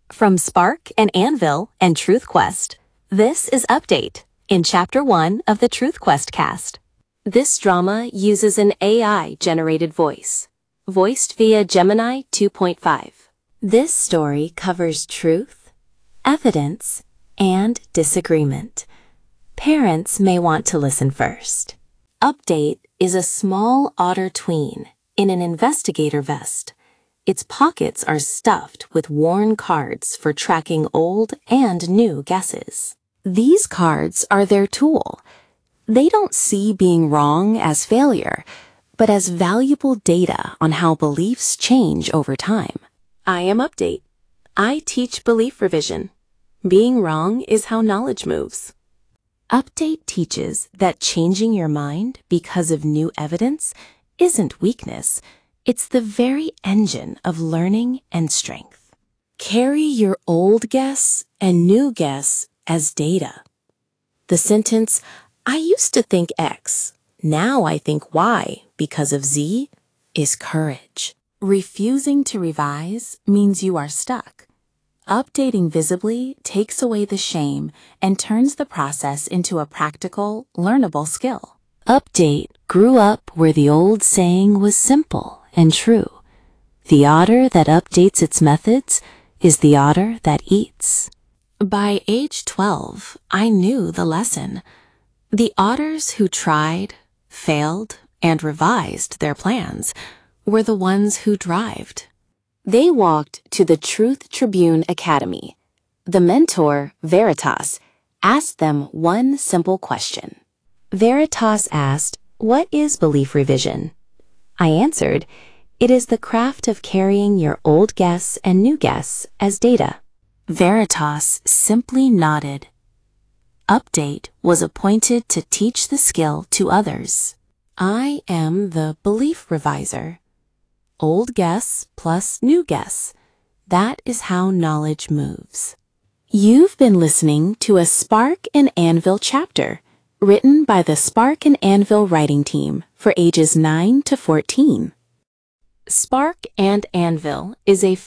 From Spark and Anvil and Truth Quest, this is Update in Chapter 1 of the Truth Quest cast. This drama uses an AI-generated voice, voiced via Gemini 2.5. This story covers truth, evidence, and disagreement. Parents may want to listen first. Update is a small otter tween in an investigator vest. Its pockets are stuffed with worn cards for tracking old and new guesses. These cards are their tool. They don't see being wrong as failure, but as valuable data on how beliefs change over time. I am Update. I teach belief revision. Being wrong is how knowledge moves. Update teaches that changing your mind because of new evidence isn't weakness. It's the very engine of learning and strength. Carry your old guess and new guess as data. The sentence, "I used to think X, now I think Y because of Z," is courage. Refusing to revise means you are stuck. Updating visibly takes away the shame and turns the process into a practical, learnable skill. Update grew up where the old saying was simple and true. The otter that updates its methods is the otter that eats. By age 12, I knew the lesson. The otters who tried, failed, and revised their plans were the ones who thrived. They walked to the Truth Tribune Academy. The mentor, Veritas, asked them one simple question. Veritas asked, "What is belief revision?" I answered, "It is the craft of carrying your old guess and new guess as data." Veritas simply nodded. Update was appointed to teach the skill to others. I am the belief reviser. Old guess plus new guess. That is how knowledge moves. You've been listening to a Spark and Anvil chapter, written by the Spark and Anvil writing team for ages 9 to 14. Spark and Anvil is a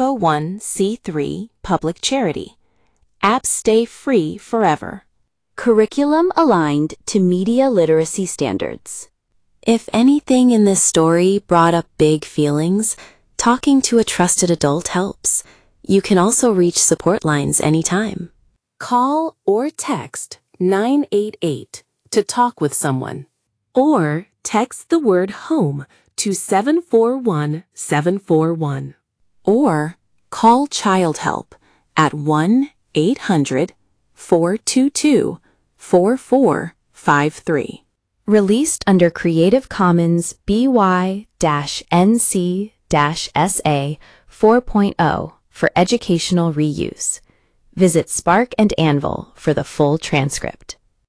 501c3 public charity. Apps stay free forever. Curriculum aligned to media literacy standards. If anything in this story brought up big feelings, talking to a trusted adult helps. You can also reach support lines anytime. Call or text 988 to talk with someone. Or text the word HOME to 741-741. Or call Child Help at 1-800-422-4453. Released under Creative Commons BY-NC-SA 4.0 for educational reuse. Visit Spark and Anvil for the full transcript.